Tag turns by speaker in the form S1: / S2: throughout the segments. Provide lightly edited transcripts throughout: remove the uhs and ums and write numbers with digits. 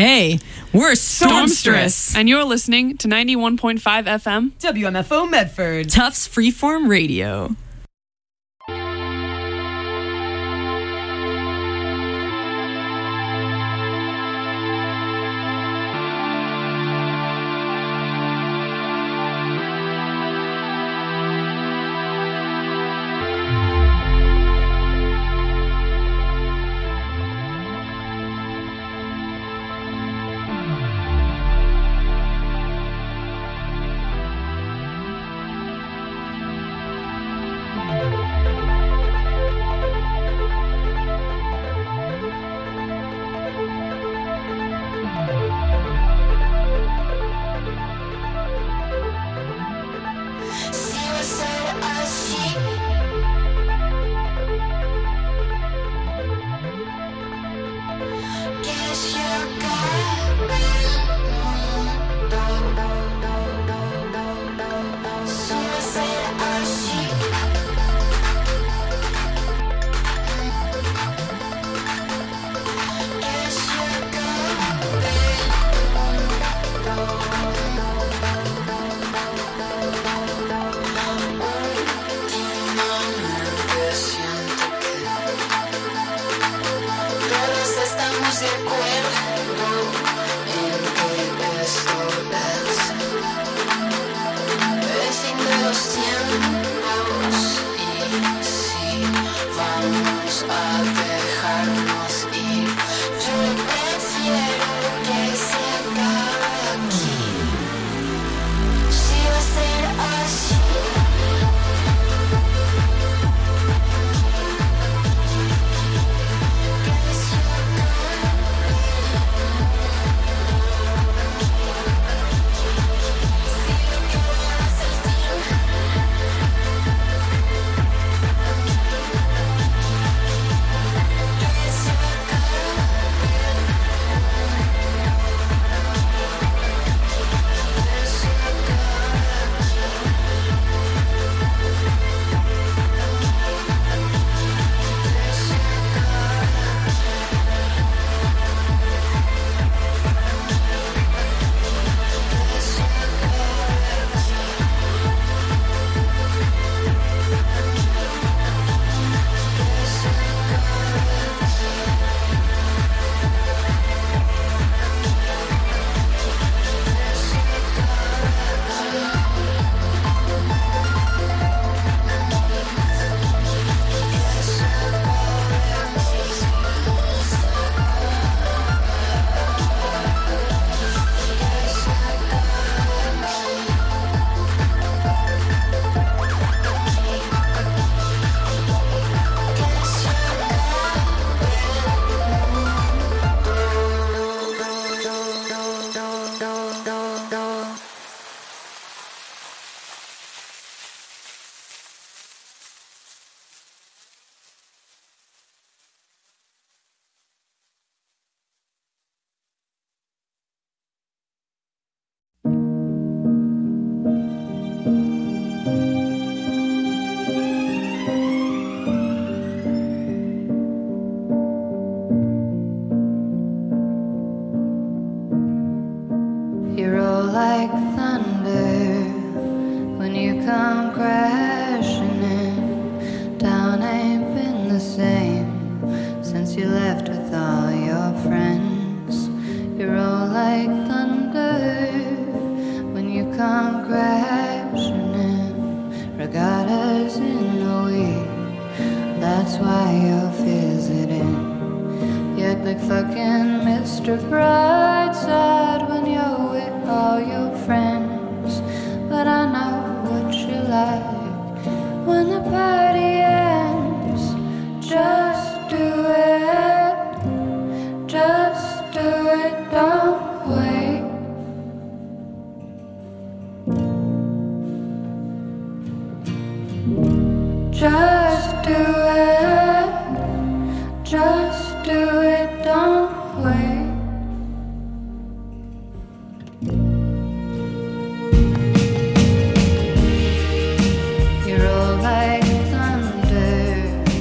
S1: Hey, we're Stormstress.
S2: And you're listening to 91.5 FM.
S3: WMFO Medford.
S1: Tufts Freeform Radio.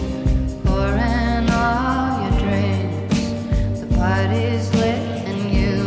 S4: Party's lit and you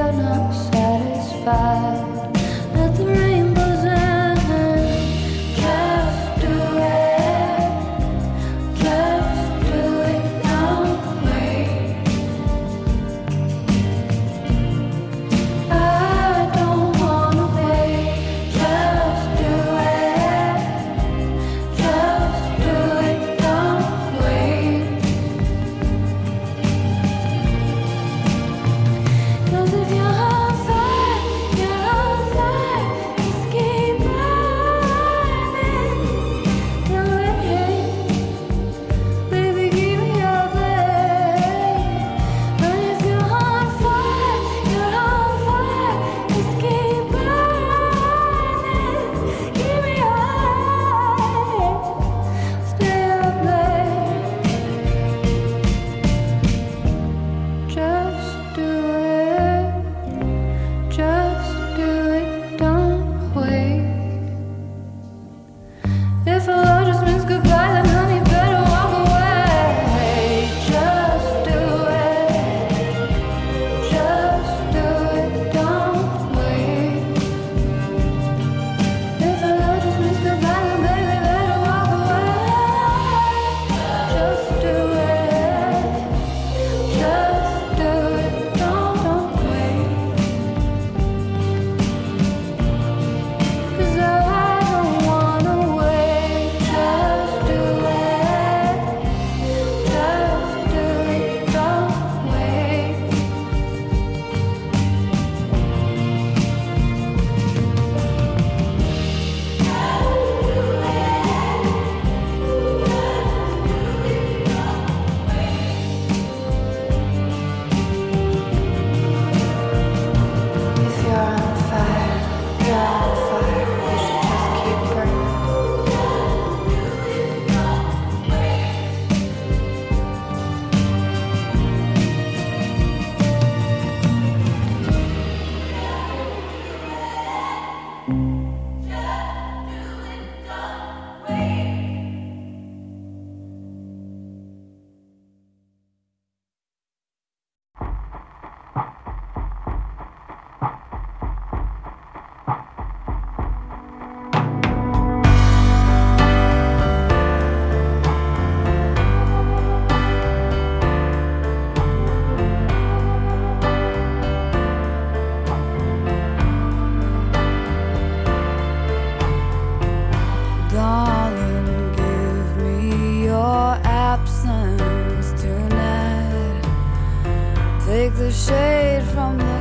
S3: the shade from the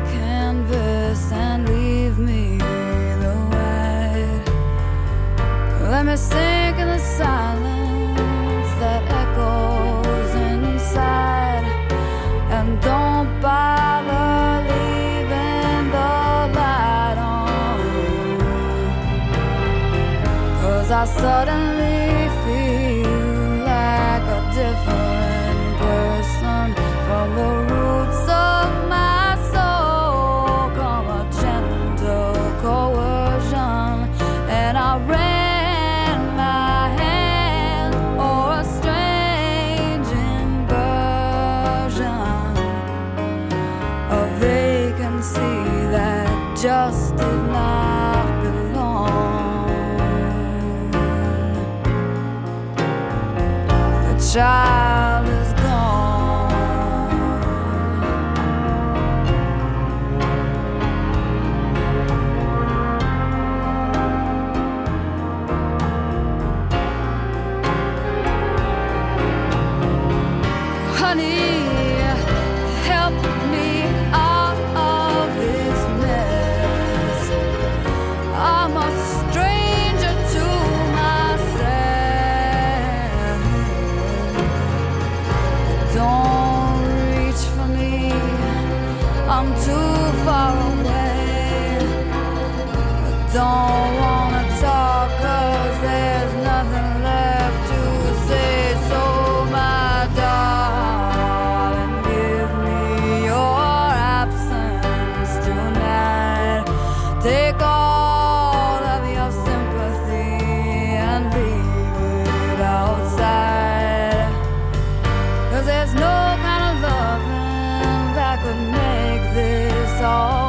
S3: canvas and leave me the white. Let me sink in the silence that echoes inside, and don't bother leaving the light on, 'cause I suddenly feel like a different person from the roots of my soul. Come a gentle coercion, and I ran my hand o'er a strange inversion, a vacancy that just did not belong. The child is honey, help me out of this mess. I'm a stranger to myself. Don't reach for me, I'm too far away. I don't wanna talk 'cause there's nothing left to say. So my darling, give me your absence tonight. Take all of your sympathy and leave it outside, 'cause there's no kind of loving that could make this all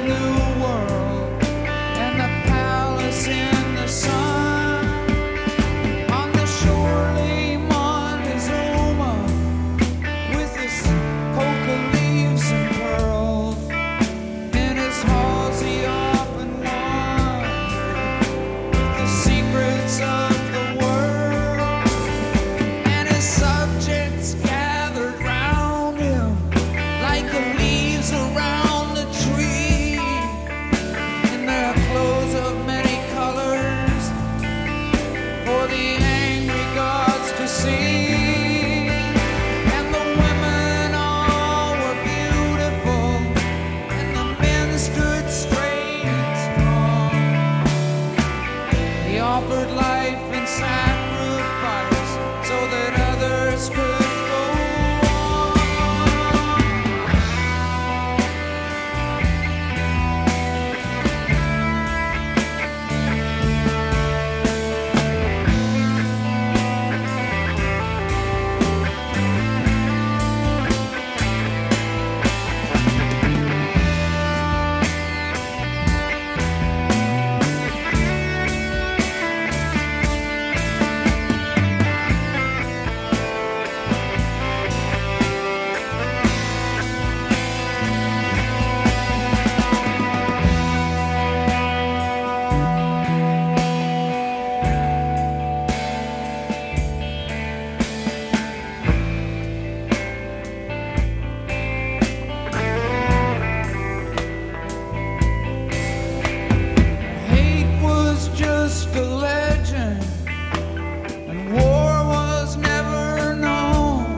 S4: new world and the palace in the sun. On the shore lay Montezuma with his coca leaves and pearls. In his halls he often wandered with the secrets of the world, and his subjects gathered round him like the leaves around the tree, in their clothes of many colors for the angry gods to see. And the women all were beautiful, and the men stood straight and strong. He offered life and sacrifice so that others could go on. Hate was just a legend, and war was never known.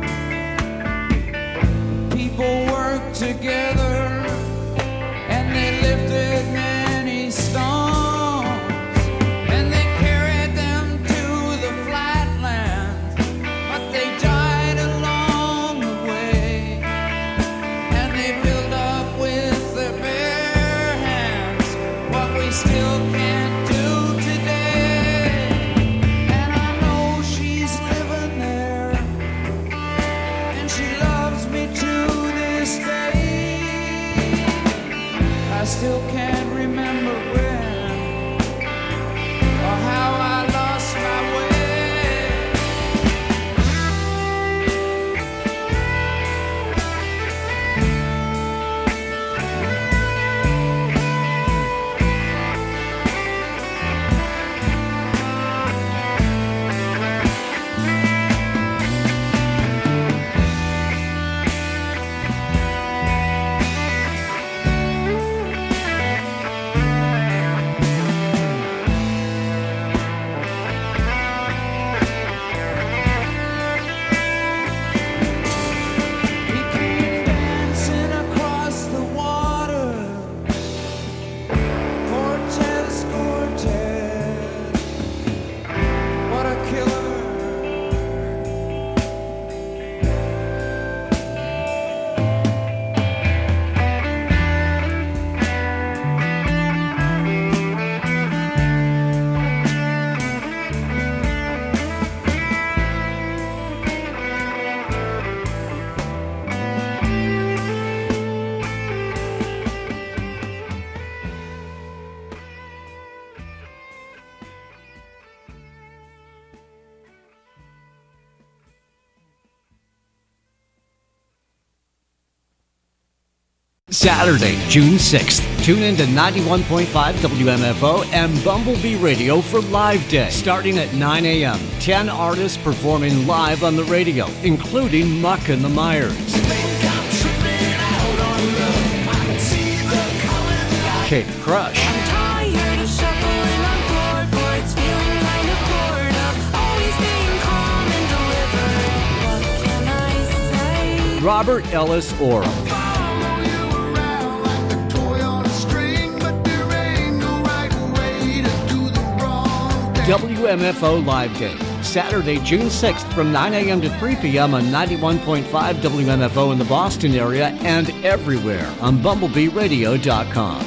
S4: People worked together, and they lifted many stones, and they carried them to the flatlands, but they died along the way, and they built up with their bare hands what we still can't do today. And I know she's living there, and she loves me to this day. I still can't remember when or how I lost my way. He came dancing across the water, Cortez, Cortez, what a killer.
S5: Saturday, June 6th. Tune in to 91.5 WMFO and Bumblebee Radio for Live Day. Starting at 9 a.m., 10 artists performing live on the radio, including Muck and the Myers, Kate Crush,
S3: Tired of shuffling on floorboards, feeling kind of bored of always being calm and delivered. What can I say?
S5: Robert Ellis Orr,
S4: Follow you around like a toy on a string, but there ain't no right way to do the wrong thing.
S5: WMFO Live Day. Saturday, June 6th from 9 a.m. to 3 p.m. on 91.5 WMFO in the Boston area and everywhere on BumblebeeRadio.com.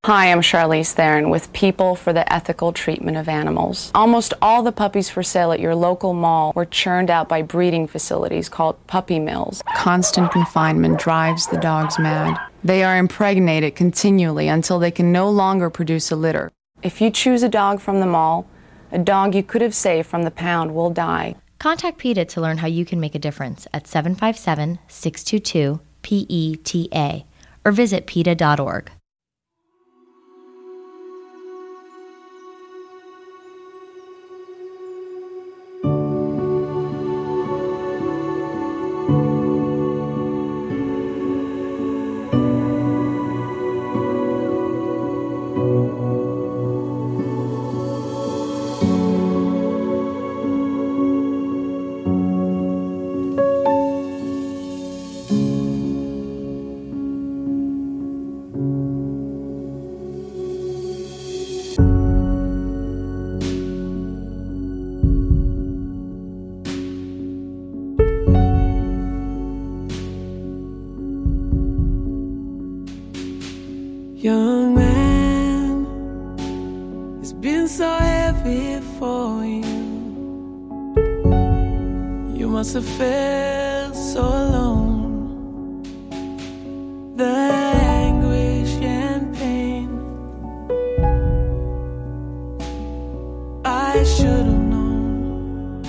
S6: Hi, I'm Charlize Theron with People for the Ethical Treatment of Animals. Almost all the puppies for sale at your local mall were churned out by breeding facilities called puppy mills. Constant confinement drives the dogs mad. They are impregnated continually until they can no longer produce a litter. If you choose a dog from the mall, a dog you could have saved from the pound will die.
S7: Contact PETA to learn how you can make a difference at 757-622-PETA or visit PETA.org.
S3: Young man, it's been so heavy for you. You must have felt so alone. The anguish and pain, I should have known.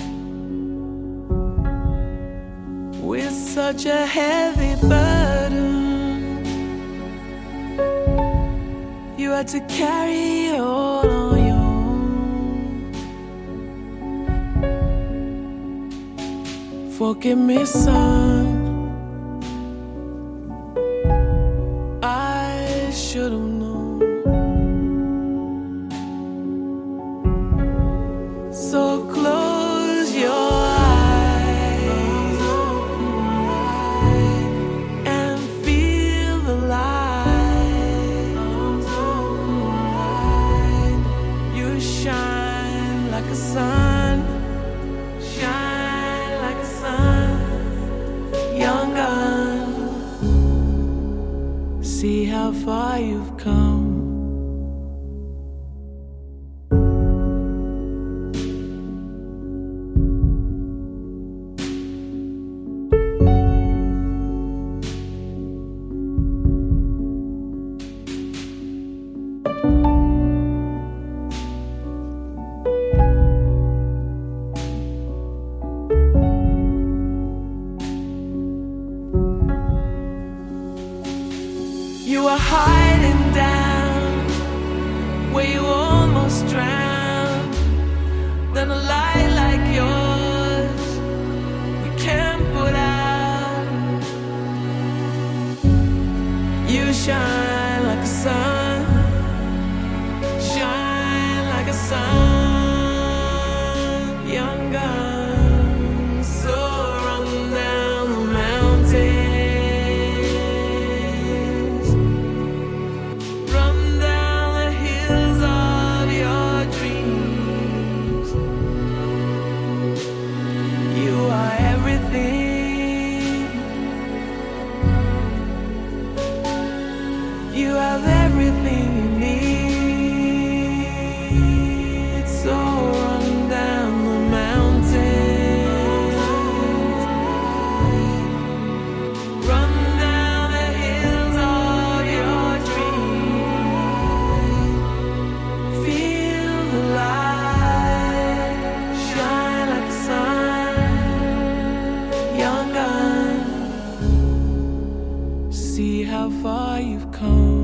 S3: With such a heavy burden, you had to carry it all on your own. Forgive me, son, I should have known. So close your eyes and feel the light. You shine like a sun, shine like a sun, young gun. See how far you've come. You were hiding down where you almost drowned. Then a light like yours we can't put out. You shine like a sun, shine like a sun, young gun. So run down the mountain. You have everything you need. So run down the mountain, run down the hills of your dreams. Feel the light, shine like the sun, young gun. See how far you've come.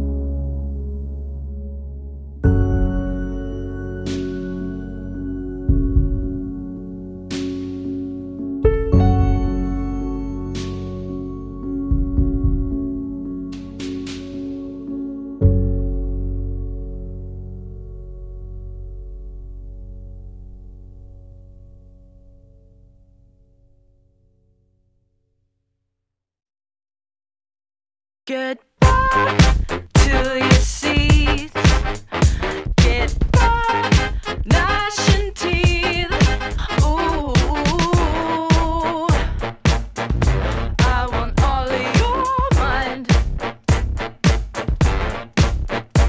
S8: Get back to your seats. Get back, gnashing teeth. Ooh, I want all of your mind.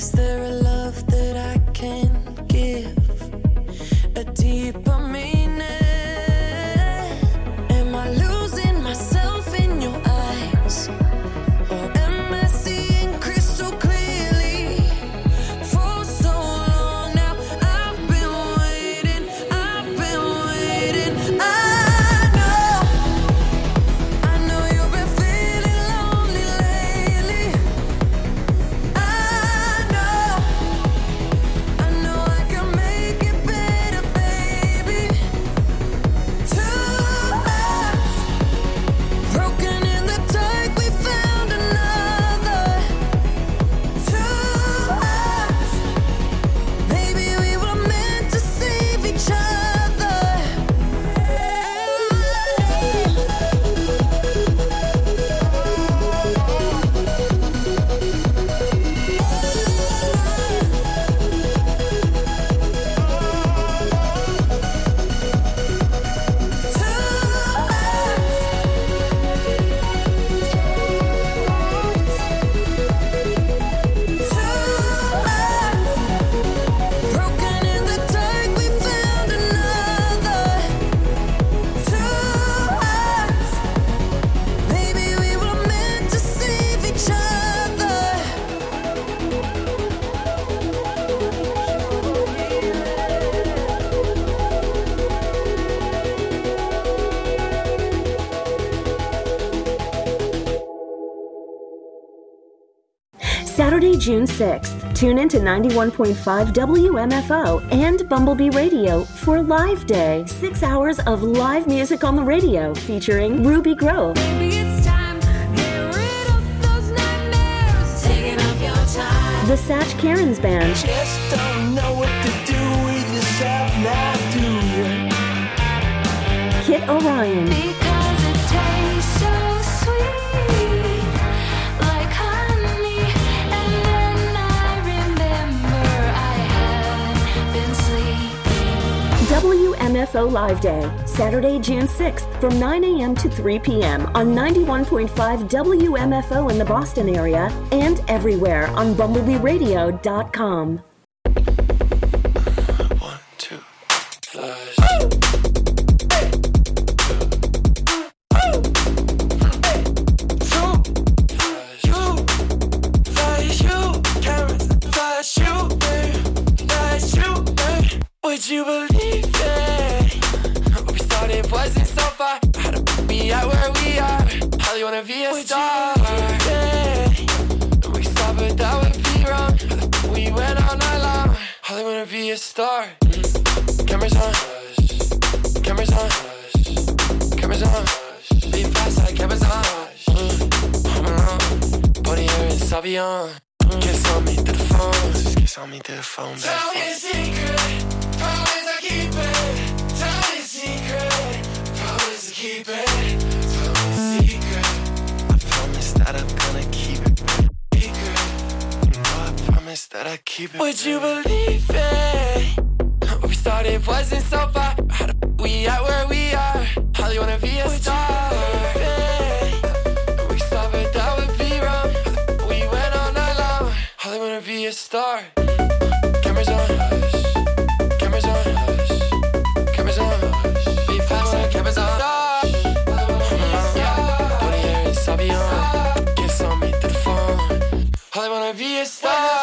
S3: Is there a love that I can give? A deeper meaning? Am I losing myself in your eyes? Or am I seeing crystal clearly? For so long now, I've been waiting. I know you've been feeling lonely lately. I know I can make it better, baby. Two hearts broken in the dark, we found another. Two hearts, maybe we were meant to save each other. Broken in the dark, we found another. Two hearts, maybe we were meant to save each other.
S9: Saturday, June 6th. Tune in to 91.5 WMFO and Bumblebee Radio for Live Day. 6 hours of live music on the radio featuring Ruby Grove,
S3: Maybe it's time to get rid of those nightmares, taking up your time.
S9: the Satch Karens Band,
S4: Just don't know what to do with yourself now, do you?
S9: Kit Orion,
S3: Because it tastes so sweet, like honey. And then I remember I haven't been sleeping.
S9: WMFO Live Day. Saturday, June 6th from 9 a.m. to 3 p.m. on 91.5 WMFO in the Boston area and everywhere on BumblebeeRadio.com.
S4: 1, 2, flush. Would you believe it? We started wasn't so far. How to be out where we are? How you wanna be a star? We stopped, but that would be wrong. We went all night long. How you wanna be a star? Cameras on, cameras on, cameras on. Be fast like cameras on. Home alone, body hair and Savion. Kiss on me through the phone. Just kiss on me through the phone. Tell me a secret. Promise I keep it. Tell me a secret. Promise I keep it. Tell me a secret. I promise that I'm gonna keep it secret. No, I promise that I keep it. Would you believe it? We started wasn't so far. How do we at where we are? How do you wanna be a star? We stopped, but that would be wrong. We went all night long. How do you wanna be a star? Cameras on, cameras on, cameras on. Be fast like cameras on. Body hair and Savion. Kiss on me through the phone. How do you wanna be a star?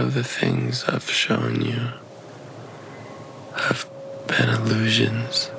S4: of the things I've shown you have been illusions.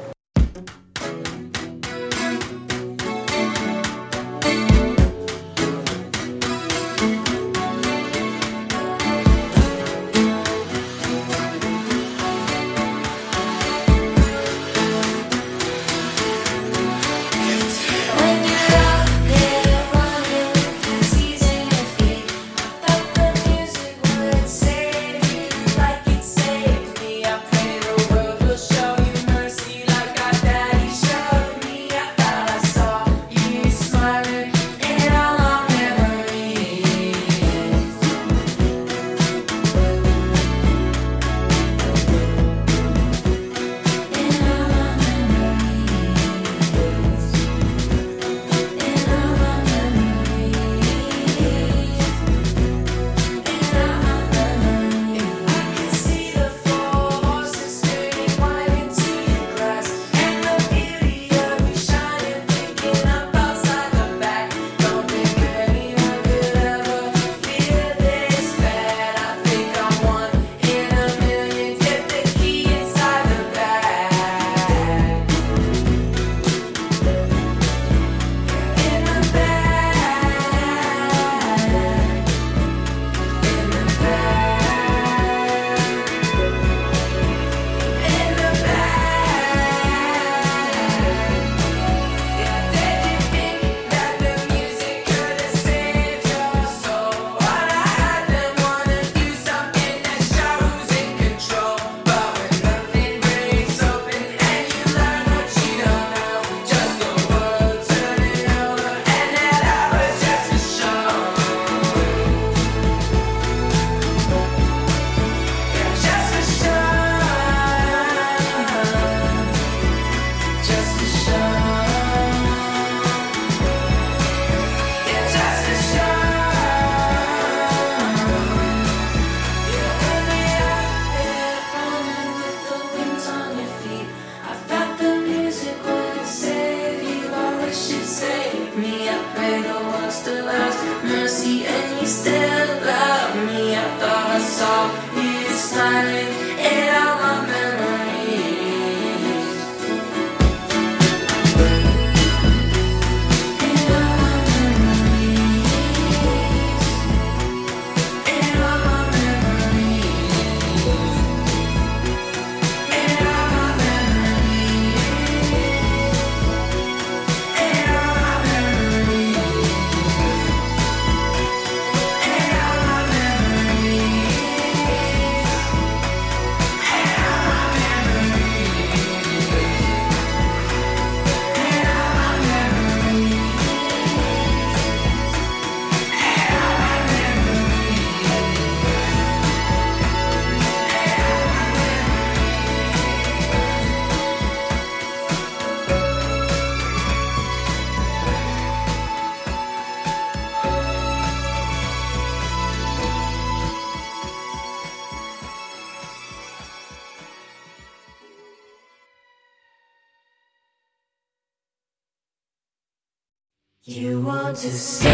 S3: You want to stay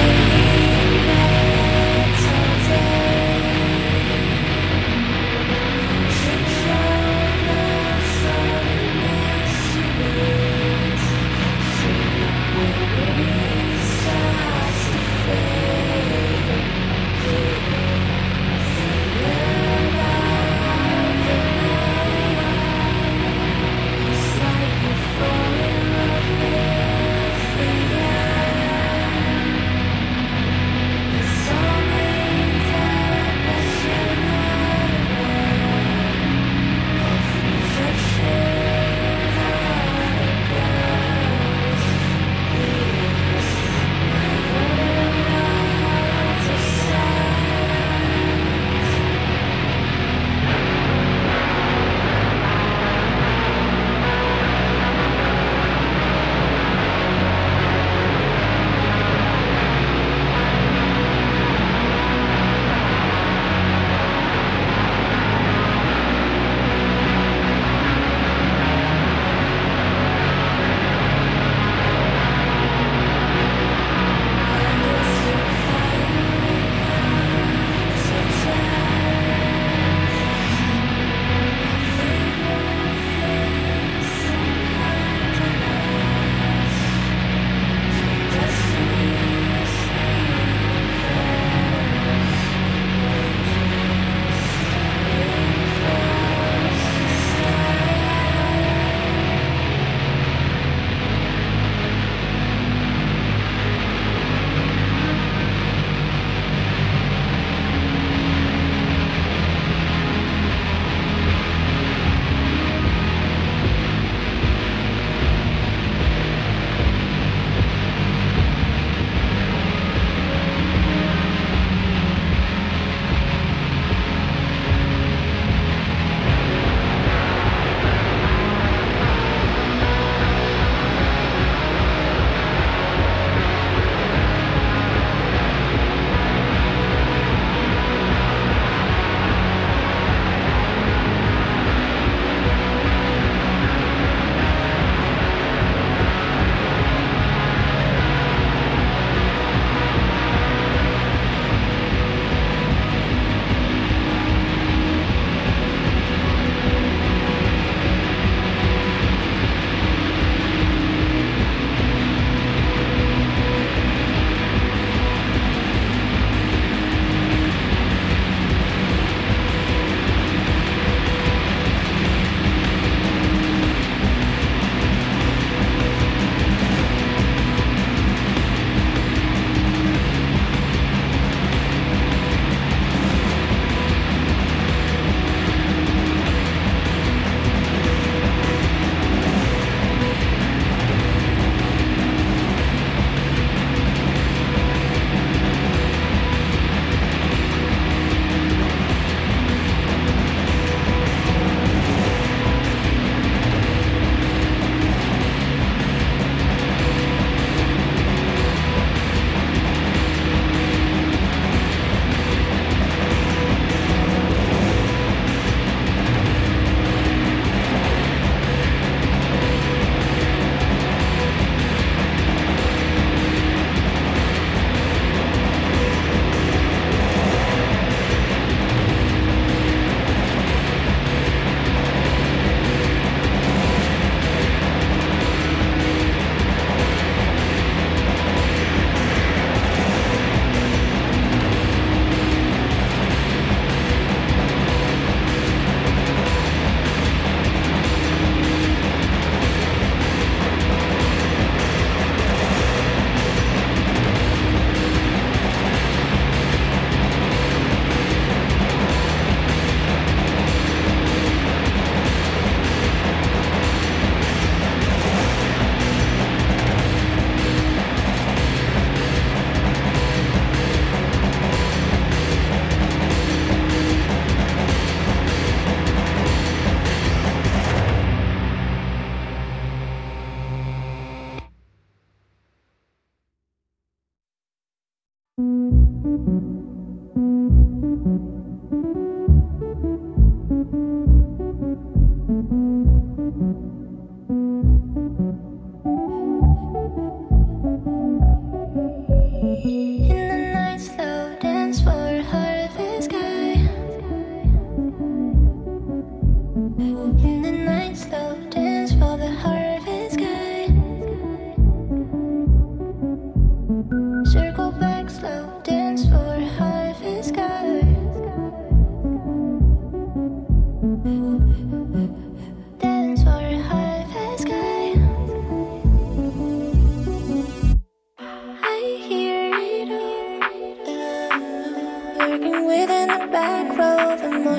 S3: there till day.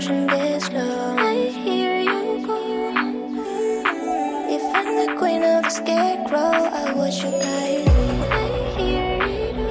S3: motion gets slow. I hear you go. If I'm the queen of the scarecrow, I watch you guide. I hear you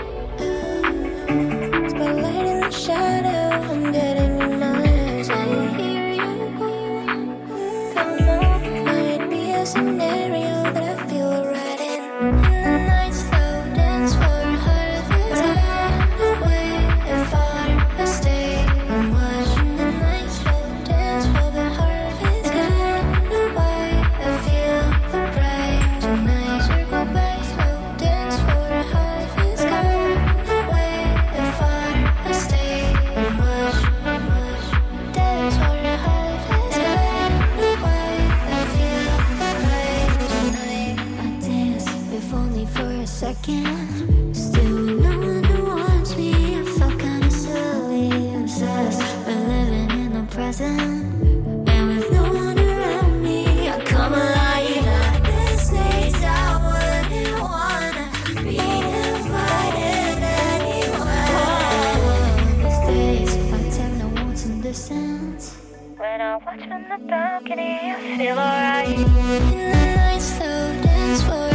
S3: do. Spotlight in the shadow, I'm getting in my eyes. I hear you go. Come on, might be a scenario that I feel right in. In the night, slow dance for heart that's away and far. I stay and watch. In the night, slow dance for the heart that's gone away. I feel the bright tonight. Circle back, slow dance for a heart that's gone away and far. I stay and watch. Dance for a heart that's gone away. I feel the bright tonight. I dance if only for a second. Still, no one who wants me. I felt kinda silly, obsessed with living in the present. And with no one around me, I come alive. Like this days I wouldn't wanna be invited anywhere. These days I take no wants in distance. When I watch from the balcony, I feel alright. In the night, slow dance for